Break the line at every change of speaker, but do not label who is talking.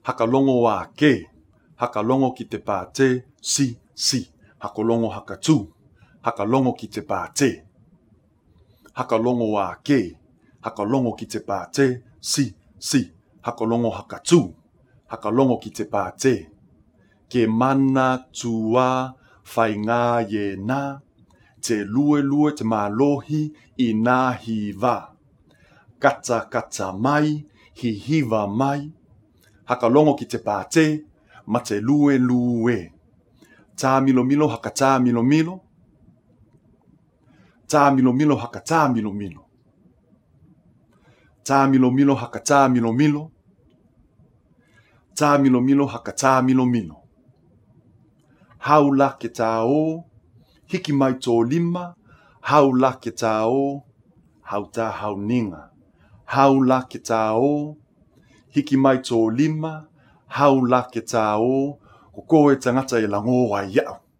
Hakalongo wa ke. Hakalongo ki te pāte. Si. Hakalongo hakatū. Hakalongo ki te pāte. Hakalongo wa ke. Hakalongo ki te pāte. Si. Hakalongo hakatū. Hakalongo ki te pāte. Ke mana tua whai ngā ye nā. Te lue te mālohi I nā hiwa. Kata mai, hiwa mai. Hakalongo ki te pāte, ma te lue. Tā milo haka tā milo. Tā milo haka tā milo. Tā milo haka tā milo. Tā milo haka tā milo. Haula ke tā o, hiki mai tō lima. Haula ke tā o, hau tā hau ninga. Haula ke tā o, hiki mai tō lima. Haula ke tā o, ko koe tangata I lango wai iau.